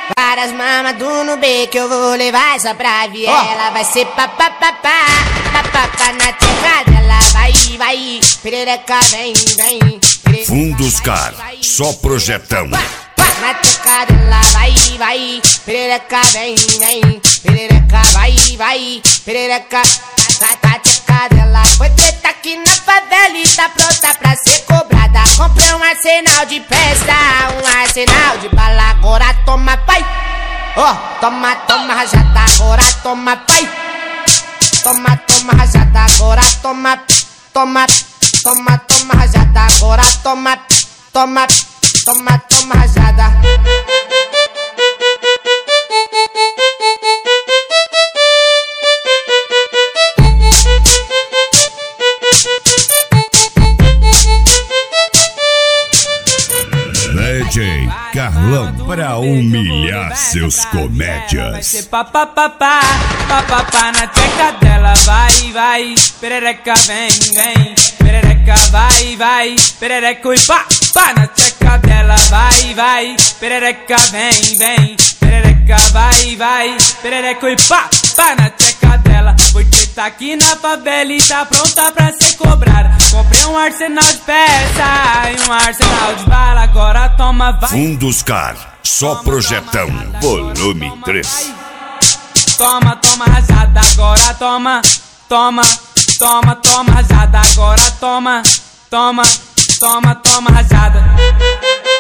Várias mamas do Nubê que eu vou levar essa pra viela. Vai ser papapá, papapá na teca dela. Vai, perereca vem. Fundos Car, só projetão. Na teca dela, vai, perereca vem. Perereca vai, perereca na teca dela. Foi treta aqui na favela e tá pronta pra ser cobrada. Comprei um arsenal de peça, um arsenal de bala. Agora toma, pai. Toma rajada, agora toma, pai. Toma rajada, agora toma rajada, agora toma rajada. DJ Carlão pra humilhar seus comédias. Vai ser papapá na teca dela. Vai, perereca vem. Perereca vai, perereca e pá na teca dela. Vai, perereca vem. Perereca vai, perereca e pá na teca dela. Foi treta aqui na favela e tá pronta pra ser cobrada. Comprei um arsenal de peça e um arsenal de bala. Agora toma, vai. Fundos Car, só projetão, volume 3. Toma rajada, agora toma rajada, agora toma rajada.